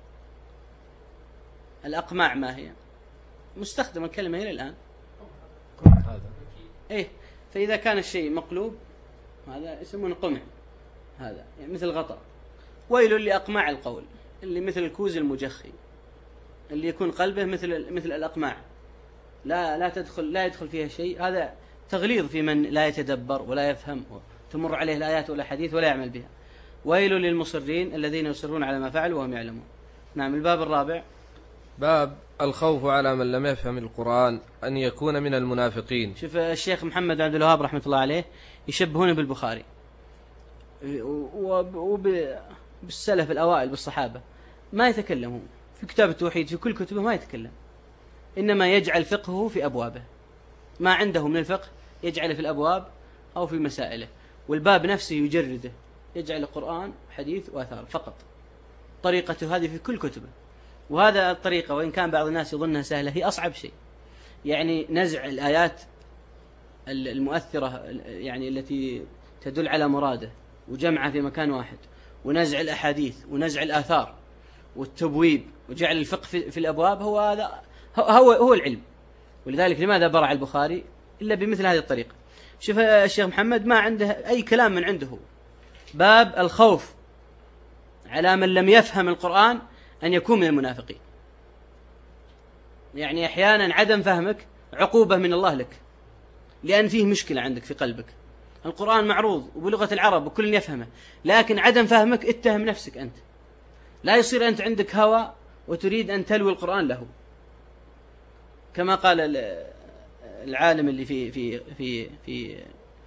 الأقماع ما هي؟ مستخدم الكلمة إلى الآن هذا إيه. فإذا كان الشيء مقلوب هذا يسمونه قمع، هذا يعني مثل غطاء. ويل لأقماع القول، اللي مثل الكوز المجخي اللي يكون قلبه مثل مثل الأقماع، لا لا تدخل لا يدخل فيها شيء. هذا تغليظ في من لا يتدبر ولا يفهم، تمر عليه الآيات ولا حديث ولا يعمل بها. ويل للمصرين الذين يصرون على ما فعلوا وهم يعلمون. نعم. الباب الرابع باب الخوف على من لم يفهم القرآن أن يكون من المنافقين. شوف الشيخ محمد عبد الوهاب رحمة الله عليه يشبهون بالبخاري وبالسلف الأوائل بالصحابة، ما يتكلمون في كتاب التوحيد في كل كتبه، ما يتكلم، إنما يجعل فقهه في أبوابه، ما عنده من الفقه يجعله في الأبواب أو في مسائله، والباب نفسه يجرده، يجعل القرآن حديث وآثار فقط. طريقته هذه في كل كتبه. وهذا الطريقة وإن كان بعض الناس يظنها سهلة هي أصعب شيء، يعني نزع الآيات المؤثرة يعني التي تدل على مراده وجمعها في مكان واحد، ونزع الأحاديث ونزع الآثار والتبويب وجعل الفقه في الأبواب، هو هذا هو هو العلم. ولذلك لماذا برع البخاري إلا بمثل هذه الطريقة؟ شوف الشيخ محمد ما عنده أي كلام من عنده، باب الخوف على من لم يفهم القرآن أن يكون من المنافقين. يعني أحيانا عدم فهمك عقوبة من الله لك، لأن فيه مشكلة عندك في قلبك. القرآن معروض وبلغة العرب وكل يفهمه، لكن عدم فهمك اتهم نفسك أنت، لا يصير أنت عندك هوى وتريد أن تلوي القرآن له، كما قال العالم اللي في في في في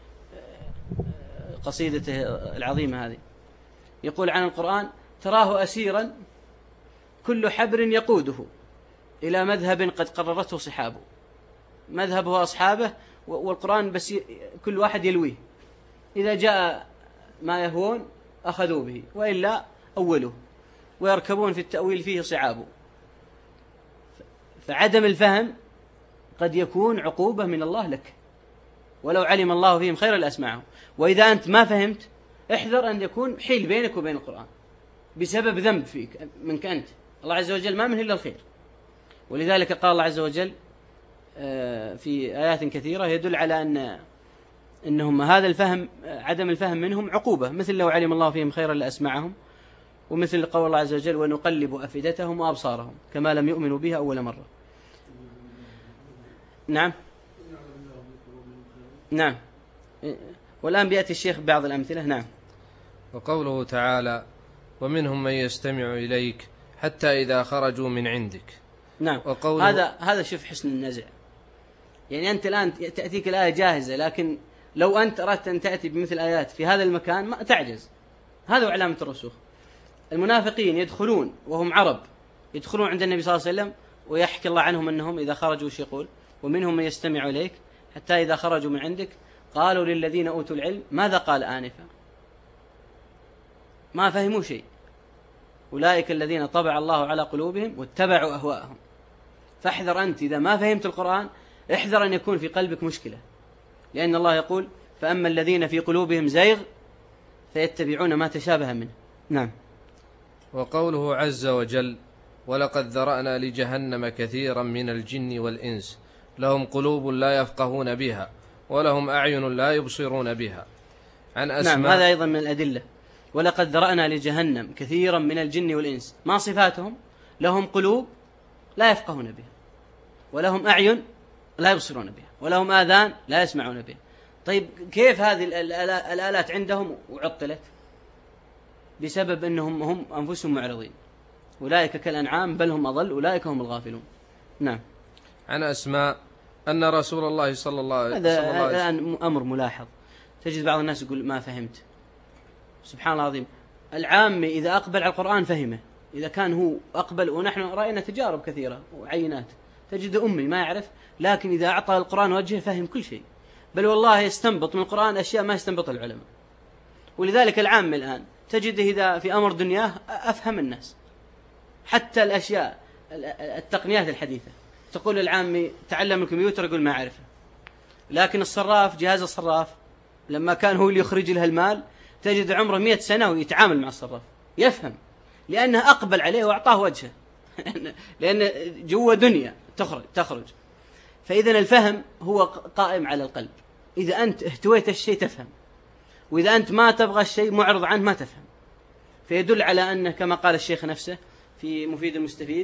قصيدته العظيمة هذه، يقول عن القرآن تراه أسيرا كل حبر يقوده إلى مذهب قد قررته صحابه. مذهبه أصحابه والقرآن بس كل واحد يلويه، إذا جاء ما يهون أخذوا به وإلا أوله، ويركبون في التأويل فيه صعابه. فعدم الفهم قد يكون عقوبة من الله لك، ولو علم الله فيهم خيرا لأسمعهم. وإذا أنت ما فهمت احذر أن يكون حيل بينك وبين القرآن بسبب ذنب فيك منك أنت. الله عز وجل ما منه إلا الخير، ولذلك قال الله عز وجل في آيات كثيرة يدل على أن إنهم هذا الفهم عدم الفهم منهم عقوبة، مثل لو علم الله فيهم خيرا لأسمعهم، ومثل قول الله عز وجل ونقلب أفئدتهم وأبصارهم كما لم يؤمنوا بها أول مرة. نعم نعم. والآن بيأتي الشيخ بعض الأمثلة. نعم. وقوله تعالى ومنهم من يستمع إليك حتى إذا خرجوا من عندك. نعم. هذا هذا شوف حسن النزع، يعني أنت الآن تأتيك الآية جاهزة، لكن لو أنت أردت أن تأتي بمثل آيات في هذا المكان ما تعجز. هذا علامة الرسوخ. المنافقين يدخلون وهم عرب، يدخلون عند النبي صلى الله عليه وسلم ويحكي الله عنهم أنهم إذا خرجوا وش يقول ومنهم من يستمع إليك حتى إذا خرجوا من عندك قالوا للذين أوتوا العلم ماذا قال آنفا. ما فهموا شيء. أولئك الذين طبع الله على قلوبهم واتبعوا أهواءهم. فاحذر أنت إذا ما فهمت القرآن احذر أن يكون في قلبك مشكلة، لأن الله يقول فأما الذين في قلوبهم زيغ فيتبعون ما تشابه منه. نعم. وقوله عز وجل ولقد ذرأنا لجهنم كثيرا من الجن والإنس لهم قلوب لا يفقهون بها ولهم أعين لا يبصرون بها. عن أسماء. نعم هذا أيضا من الأدلة. ولقد ذرأنا لجهنم كثيرا من الجن والإنس، ما صفاتهم؟ لهم قلوب لا يفقهون بها، ولهم أعين لا يبصرون بها، ولهم آذان لا يسمعون بها. طيب كيف هذه الآلات عندهم وعطلت؟ بسبب أنهم هم أنفسهم معرضين. أولئك كالأنعام بل هم أضل أولئك هم الغافلون. نعم. عن أسماء أن رسول الله صلى الله عليه وسلم. هذا الآن أمر ملاحظ، تجد بعض الناس يقول ما فهمت. سبحان الله العظيم، العام إذا أقبل على القرآن فهمه، إذا كان هو أقبل، ونحن رأينا تجارب كثيرة وعينات، تجد أمي ما يعرف، لكن إذا أعطى القرآن وجهه فهم كل شيء، بل والله يستنبط من القرآن أشياء ما يستنبط العلماء. ولذلك العام الآن تجده إذا في أمر دنياه أفهم الناس، حتى الأشياء التقنيات الحديثة تقول العامي تعلم الكمبيوتر يقول ما أعرفه، لكن الصراف جهاز الصراف لما كان هو اللي يخرج له المال تجد عمره مئة سنة ويتعامل مع الصراف يفهم، لأنه أقبل عليه وأعطاه وجهه لأن جوا دنيا تخرج تخرج فإذا الفهم هو قائم على القلب. إذا أنت اهتويت الشيء تفهم، وإذا أنت ما تبغى الشيء معرض عنه ما تفهم. فيدل على أنه كما قال الشيخ نفسه في مفيد المستفيد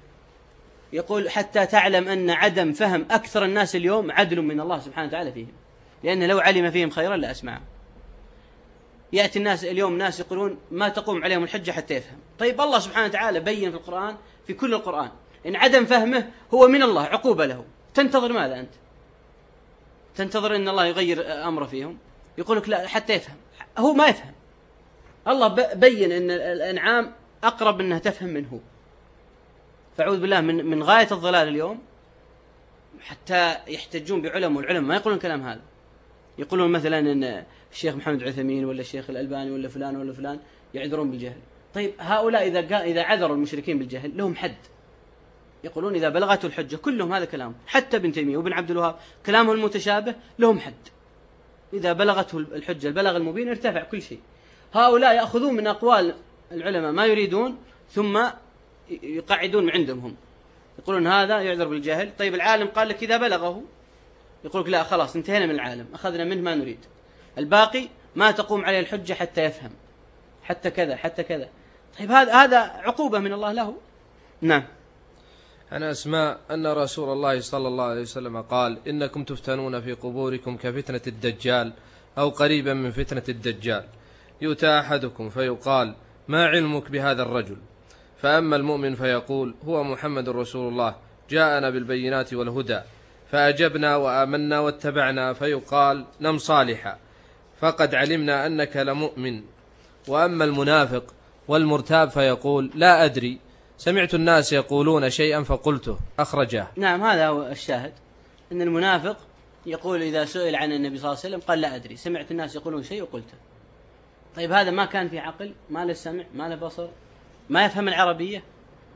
يقول حتى تعلم أن عدم فهم أكثر الناس اليوم عدل من الله سبحانه وتعالى فيهم، لأنه لو علم فيهم خيرا لأسمعهم. يأتي الناس اليوم ناس يقولون ما تقوم عليهم الحجة حتى يفهم. طيب الله سبحانه وتعالى بين في القرآن في كل القرآن إن عدم فهمه هو من الله عقوبة له. تنتظر ماذا أنت؟ تنتظر أن الله يغير أمره فيهم؟ يقولك لا حتى يفهم، هو ما يفهم. الله بين أن الأنعام أقرب أنها تفهم منه. فأعوذ بالله من من غاية الضلال اليوم حتى يحتجون بعلم، والعلم ما يقولون كلام هذا. يقولون مثلا أن الشيخ محمد عثيمين ولا الشيخ الألباني ولا فلان ولا فلان يعذرون بالجهل. طيب هؤلاء إذا إذا عذروا المشركين بالجهل لهم حد، يقولون إذا بلغته الحجة كلهم هذا كلام، حتى ابن تيمية وابن عبد الوهاب كلامهم المتشابه لهم حد، إذا بلغته الحجة البلغ المبين ارتفع كل شيء. هؤلاء يأخذون من أقوال العلماء ما يريدون ثم يقعدون من عندهم هم، يقولون هذا يعذر بالجهل. طيب العالم قال لك إذا بلغه، يقولك لا خلاص انتهينا من العالم أخذنا منه ما نريد، الباقي ما تقوم عليه الحجة حتى يفهم، حتى كذا حتى كذا. طيب هذا هذا عقوبة من الله له. نعم. عن أسماء أن رسول الله صلى الله عليه وسلم قال إنكم تفتنون في قبوركم كفتنة الدجال أو قريبا من فتنة الدجال، يؤتى أحدكم فيقال ما علمك بهذا الرجل، فأما المؤمن فيقول هو محمد رسول الله جاءنا بالبينات والهدى فأجبنا وآمنا واتبعنا، فيقال نم صالحا فقد علمنا أنك لمؤمن. وأما المنافق والمرتاب فيقول لا أدري سمعت الناس يقولون شيئا فقلته، أخرجاه. نعم هذا هو الشاهد، أن المنافق يقول إذا سئل عن النبي صلى الله عليه وسلم قال لا أدري سمعت الناس يقولون شيء وقلته. طيب هذا ما كان في عقل، ما له سمع، ما له بصر، ما يفهم العربية،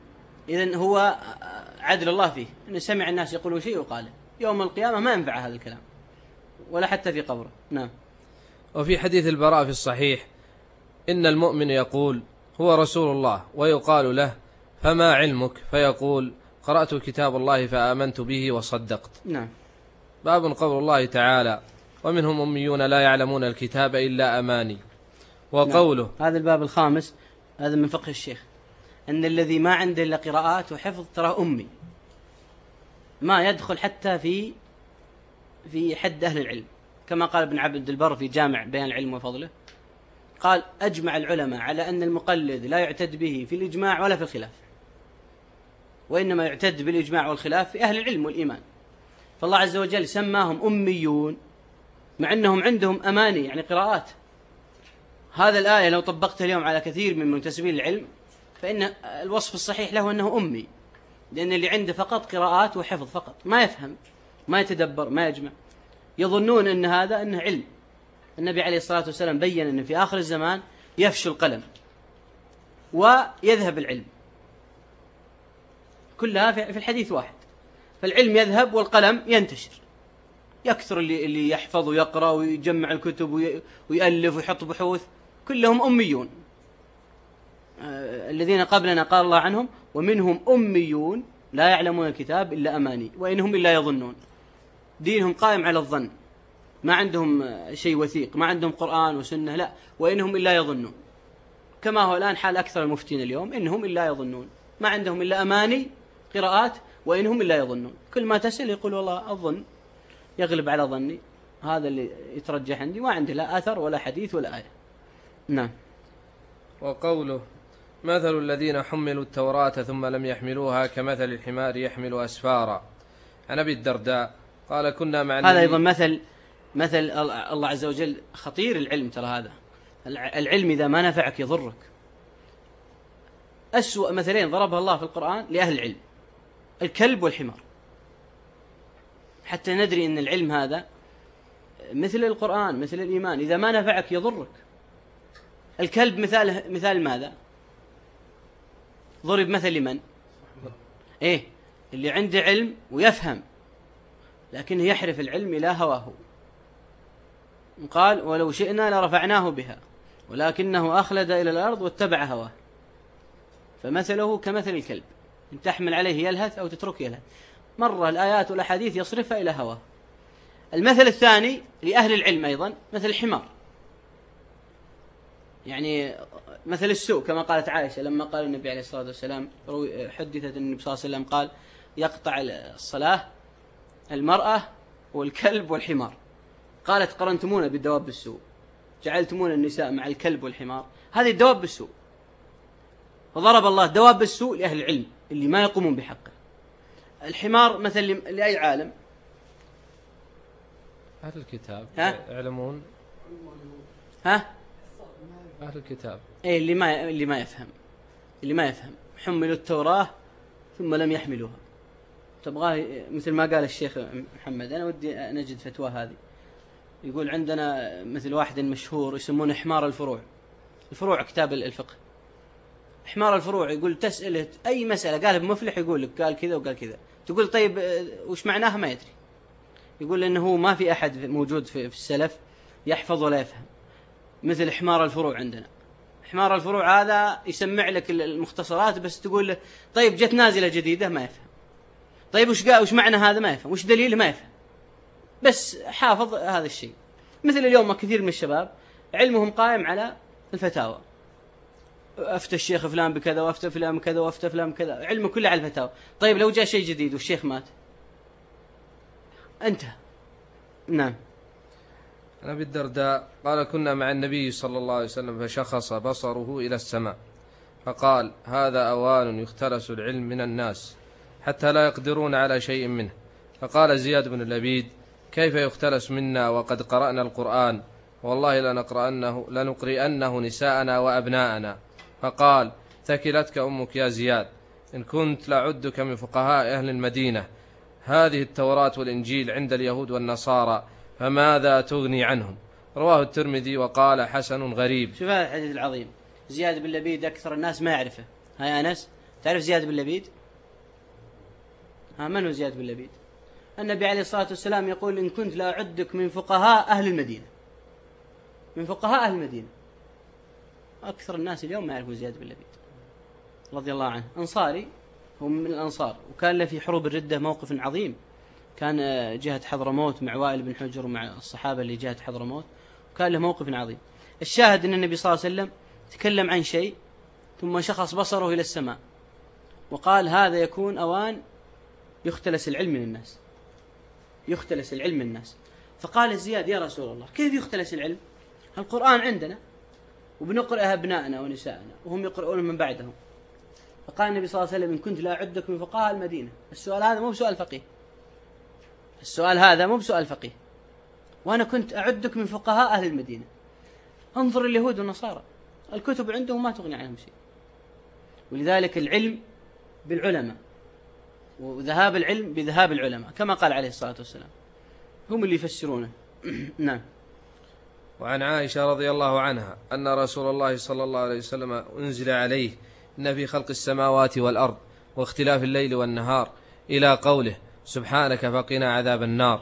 إذن هو عدل الله فيه أنه سمع الناس يقولوا شيء وقاله، يوم القيامة ما ينفع هذا الكلام ولا حتى في قبره. نعم. وفي حديث البراء في الصحيح إن المؤمن يقول هو رسول الله، ويقال له فما علمك؟ فيقول قرأت كتاب الله فآمنت به وصدقت. نعم. باب قول الله تعالى ومنهم أميون لا يعلمون الكتاب إلا أماني، وقوله نعم. هذا الباب الخامس، هذا من فقه الشيخ، أن الذي ما عنده إلا قراءات وحفظ ترى أمي، ما يدخل حتى في في حد أهل العلم، كما قال ابن عبد البر في جامع بيان العلم وفضله، قال أجمع العلماء على أن المقلد لا يعتد به في الإجماع ولا في الخلاف، وإنما يعتد بالإجماع والخلاف في أهل العلم والإيمان. فالله عز وجل سماهم أميون مع أنهم عندهم أماني يعني قراءات. هذا الآية لو طبقتها اليوم على كثير من منتسبين العلم فإن الوصف الصحيح له أنه أمي، لأن اللي عنده فقط قراءات وحفظ فقط، ما يفهم ما يتدبر ما يجمع، يظنون أن هذا أنه علم. النبي عليه الصلاة والسلام بيّن أن في آخر الزمان يفشل القلم ويذهب العلم، كلها في الحديث واحد. فالعلم يذهب والقلم ينتشر، يكثر اللي اللي يحفظ ويقرأ ويجمع الكتب ويألف ويحط بحوث، كلهم أميون. آه الذين قبلنا قال الله عنهم ومنهم أميون لا يعلمون الكتاب إلا أماني وإنهم إلا يظنون. دينهم قائم على الظن، ما عندهم شيء وثيق، ما عندهم قرآن وسنة، لا، وإنهم إلا يظنون، كما هو الآن حال أكثر المفتين اليوم، إنهم إلا يظنون، ما عندهم إلا أماني قراءات وإنهم إلا يظنون. كل ما تسأل يقول والله الظن يغلب على ظني، هذا اللي يترجح عندي، ما عنده لا أثر ولا حديث ولا آية. نعم. وقوله مثل الذين حملوا التوراة ثم لم يحملوها كمثل الحمار يحمل أسفارا. عن أبي الدرداء قال كنا مع هذا أيضا مثل مثل الله عز وجل خطير العلم. ترى هذا العلم إذا ما نفعك يضرك. أسوأ مثلين ضربها الله في القرآن لأهل العلم، الكلب والحمار، حتى ندري أن العلم هذا مثل القرآن مثل الإيمان، إذا ما نفعك يضرك. الكلب مثال مثال ماذا؟ ضرب مثل لمن؟ إيه؟ اللي عنده علم ويفهم لكنه يحرف العلم إلى هواه. قال ولو شئنا لرفعناه بها ولكنه أخلد إلى الأرض واتبع هواه، فمثله كمثل الكلب إن تحمل عليه يلهث أو تترك يلهث. مرة الآيات والأحاديث يصرفها إلى هواه. المثل الثاني لأهل العلم أيضا مثل الحمار، يعني مثل السوء، كما قالت عائشة لما قال النبي عليه الصلاة والسلام، حدثت النبي صلى الله عليه وسلم قال يقطع الصلاة المرأة والكلب والحمار. قالت قرنتمونا بالدواب بالسوء، جعلتمون النساء مع الكلب والحمار، هذه الدواب بالسوء. فضرب الله دواب بالسوء لأهل العلم اللي ما يقومون بحقه. الحمار مثل لأي عالم؟ أهل الكتاب يعلمون. ها؟ أهل الكتاب. إيه اللي ما اللي ما يفهم، اللي ما يفهم حملوا التوراة ثم لم يحملوها. تبغاه مثل ما قال الشيخ محمد، أنا ودي نجد فتوى هذه. يقول عندنا مثل واحد مشهور يسمونه حمار الفروع، الفروع كتاب الفقه، حمار الفروع. يقول تسأله أي مسألة قال بمفلح يقول لك قال كذا وقال كذا، تقول طيب وش معناها ما يدري. يقول لأنه ما في أحد موجود في السلف يحفظ ولا يفهم مثل حمار الفروع عندنا. حمار الفروع هذا يسمع لك المختصرات بس تقول له طيب جت نازلة جديدة ما يفهم، طيب وش قال وش معنى هذا ما يفهم، وش دليله ما يفهم، بس حافظ هذا الشيء. مثل اليوم كثير من الشباب علمهم قائم على الفتاوى، أفتى الشيخ فلان بكذا وأفتى فلان بكذا وأفتى فلان بكذا، علمه كله على الفتاوى. طيب لو جاء شيء جديد والشيخ مات انتهى. نعم. عن أبي الدرداء قال كنا مع النبي صلى الله عليه وسلم فشخص بصره إلى السماء فقال هذا أوان يختلس العلم من الناس حتى لا يقدرون على شيء منه. فقال زياد بن لبيد كيف يختلس منا وقد قرأنا القرآن والله لنقرأنه, لنقرئنه نساءنا وأبناءنا. فقال ثكلتك أمك يا زياد إن كنت لعدك من فقهاء أهل المدينة، هذه التوراة والإنجيل عند اليهود والنصارى فماذا تغني عنهم؟ رواه الترمذي وقال حسن غريب. شوف هذا الحديث العظيم، زياد بن لبيد أكثر الناس ما يعرفه. هاي أنس تعرف زياد بن لبيد؟ ها، من هو زياد بن لبيد؟ النبي عليه الصلاة والسلام يقول إن كنت لا أعدك من فقهاء أهل المدينة، من فقهاء أهل المدينة. أكثر الناس اليوم ما يعرفون زياد بن لبيد رضي الله عنه، أنصاري، هو من الأنصار، وكان له في حروب الردة موقف عظيم. كان جهة حضرموت مع وائل بن حجر ومع الصحابة اللي جهة حضرموت، وكان له موقف عظيم. الشاهد أن النبي صلى الله عليه وسلم تكلم عن شيء ثم شخص بصره إلى السماء وقال هذا يكون أوان يختلس العلم من الناس، يختلس العلم من الناس. فقال زياد يا رسول الله كيف يختلس العلم؟ القرآن عندنا وبنقرأها أبنائنا ونسائنا وهم يقرؤون من بعدهم. فقال النبي صلى الله عليه وسلم إن كنت لا أعدك من فقهاء المدينة. السؤال هذا مو بسؤال فقيه، السؤال هذا مو بسؤال فقيه، وأنا كنت أعدك من فقهاء أهل المدينة. انظر اليهود والنصارى الكتب عندهم ما تغني عنهم شيء، ولذلك العلم بالعلماء وذهاب العلم بذهاب العلماء كما قال عليه الصلاة والسلام، هم اللي يفسرونه. نعم. وعن عائشة رضي الله عنها أن رسول الله صلى الله عليه وسلم أنزل عليه إن في خلق السماوات والأرض واختلاف الليل والنهار إلى قوله سبحانك فقنا عذاب النار،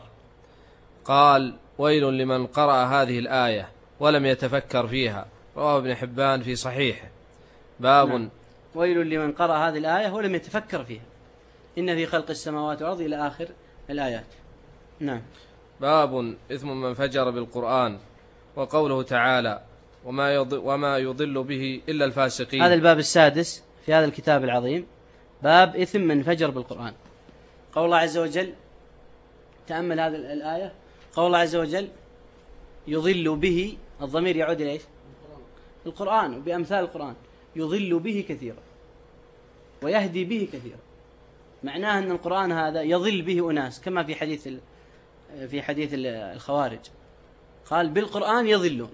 قال ويل لمن قرأ هذه الآية ولم يتفكر فيها، رواه ابن حبان في صحيحه. باب نعم. ويل لمن قرأ هذه الآية ولم يتفكر فيها، إن في خلق السماوات والأرض إلى آخر الآيات. نعم. باب إثم من فجر بالقرآن، وقوله تعالى وما يضل, وما يضل به إلا الفاسقين. هذا الباب السادس في هذا الكتاب العظيم، باب إثم من فجر بالقرآن. قول الله عز وجل، تأمل هذه الآية، قول الله عز وجل يضل به، الضمير يعود إلى إيش؟ القرآن، وبأمثال القرآن، يضل به كثيرا ويهدي به كثيرا. معناه أن القرآن هذا يضل به أناس، كما في حديث في حديث الخوارج قال بالقرآن يضلون،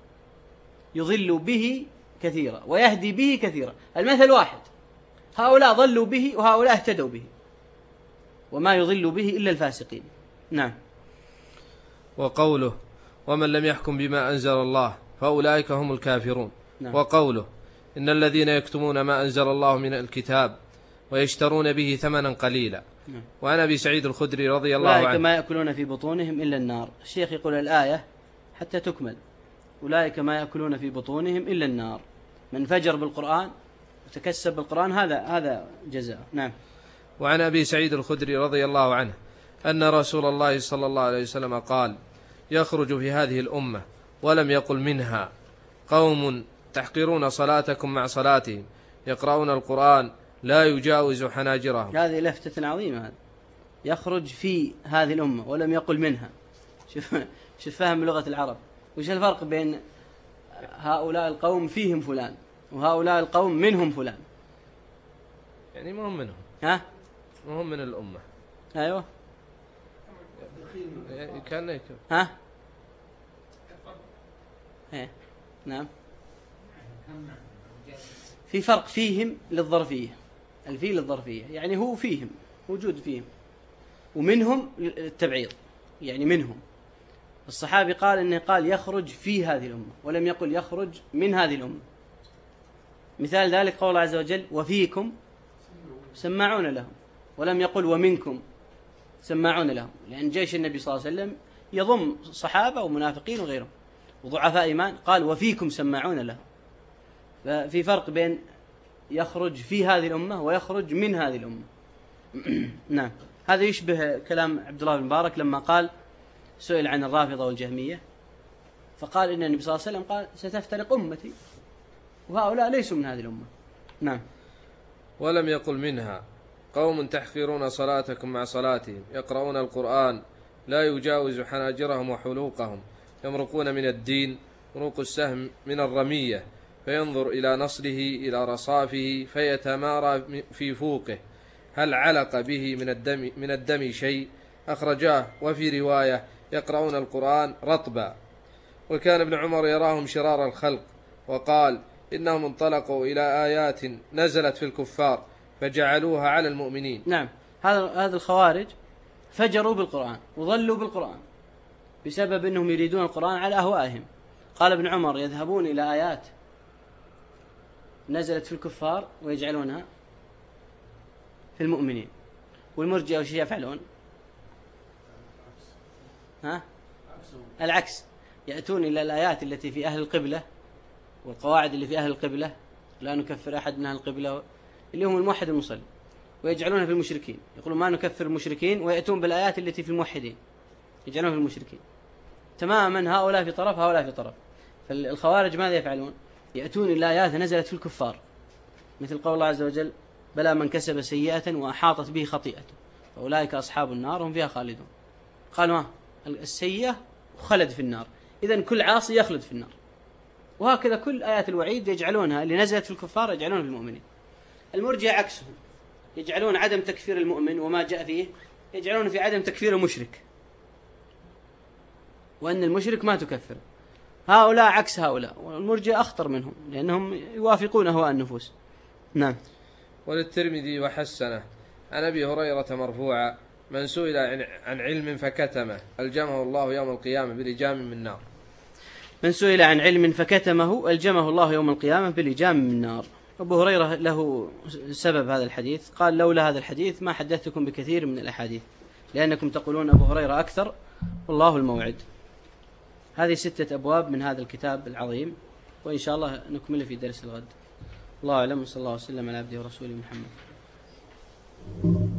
يضل به كثيرا ويهدي به كثيرا. المثل واحد، هؤلاء ضلوا به وهؤلاء اهتدوا به، وما يضل به إلا الفاسقين. نعم. وقوله ومن لم يحكم بما أنزل الله فأولئك هم الكافرون. نعم. وقوله إن الذين يكتمون ما أنزل الله من الكتاب ويشترون به ثمنا قليلا. نعم. وعن أبي سعيد الخدري رضي الله عنه أولئك ما يأكلون في بطونهم إلا النار. الشيخ يقول الآية حتى تكمل، أولئك ما يأكلون في بطونهم إلا النار. من فجر بالقرآن وتكسب بالقرآن هذا هذا جزاء. نعم. وعن أبي سعيد الخدري رضي الله عنه أن رسول الله صلى الله عليه وسلم قال يخرج في هذه الأمة ولم يقل منها قوم تحقرون صلاتكم مع صلاتهم يقرؤون القرآن لا يجاوز حناجرهم. هذه لفتة عظيمة، هذا يخرج في هذه الأمة ولم يقل منها. شوف شوف فهم لغة العرب. وش الفرق بين هؤلاء القوم فيهم فلان وهؤلاء القوم منهم فلان؟ يعني ما هم منهم، ها ما هم من الأمة. أيوة كان هيك. ها إيه. نعم. في فرق فيهم للظرفية، الفي للظرفية يعني هو فيهم، وجود فيهم، ومنهم التبعيض يعني منهم. الصحابي قال إنه قال يخرج في هذه الأمة ولم يقل يخرج من هذه الأمة. مثال ذلك قول الله عز وجل وفيكم سماعون لهم، ولم يقل ومنكم سماعون لهم، لأن جيش النبي صلى الله عليه وسلم يضم صحابة ومنافقين وغيرهم وضعفاء إيمان، قال وفيكم سماعون لهم. ففي فرق بين يخرج في هذه الأمة ويخرج من هذه الأمة. نعم. هذا يشبه كلام عبد الله بن مبارك لما قال سئل عن الرافضة والجهمية فقال إن النبي صلى الله عليه وسلم قال ستفترق أمتي وهؤلاء ليسوا من هذه الأمة. نعم. ولم يقل منها قوم تحقرون صلاتكم مع صلاتهم يقرؤون القرآن لا يجاوز حناجرهم وحلوقهم يمرقون من الدين مروق السهم من الرمية فينظر إلى نصله إلى رصافه فيتمارى في فوقه هل علق به من الدم, من الدم شيء. أخرجاه. وفي رواية يقرؤون القرآن رطبا. وكان ابن عمر يراهم شرار الخلق وقال إنهم انطلقوا إلى آيات نزلت في الكفار فجعلوها على المؤمنين. نعم. هذا هذا الخوارج فجروا بالقرآن وضلوا بالقرآن بسبب أنهم يريدون القرآن على أهوائهم. قال ابن عمر يذهبون إلى آيات نزلت في الكفار ويجعلونها في المؤمنين. والمرجئة وش يفعلون؟ ها؟ العكس، يأتون إلى الآيات التي في أهل القبلة والقواعد اللي في أهل القبلة، لا نكفر أحد من أهل القبلة اللي هم الموحد المصلي، ويجعلونها في المشركين، يقولون ما نكفر المشركين، ويأتون بالآيات التي في الموحدين يجعلونها في المشركين. تماما هؤلاء في طرف هؤلاء في طرف. فالخوارج ماذا يفعلون؟ يأتون إلى آيات نزلت في الكفار، مثل قول الله عز وجل بلى من كسب سيئة وأحاطت به خطيئته فأولئك أصحاب النار هم فيها خالدون. قالوا ما السيئة خلد في النار، إذن كل عاصي يخلد في النار. وهكذا كل آيات الوعيد يجعلونها اللي نزلت في الكفار يجعلونها في المؤمنين. المرجئة عكسهم، يجعلون عدم تكفير المؤمن وما جاء فيه يجعلون في عدم تكفير المشرك، وأن المشرك ما تكفر. هؤلاء عكس هؤلاء، والمرجئة أخطر منهم لأنهم يوافقون هواء النفوس. نعم. وللترمذي وحسنه عن أبي هريرة مرفوعا من سئل عن علم فكتمه ألجمه الله يوم القيامة بلجام من نار. من سئل عن علم فكتمه ألجمه الله يوم القيامة بلجام من نار. أبو هريرة له سبب هذا الحديث، قال لولا هذا الحديث ما حدثتكم بكثير من الأحاديث لأنكم تقولون أبو هريرة أكثر والله الموعد. هذه ستة أبواب من هذا الكتاب العظيم، وإن شاء الله نكمل في درس الغد. الله أعلم، صلى الله وسلم على عبده ورسوله محمد.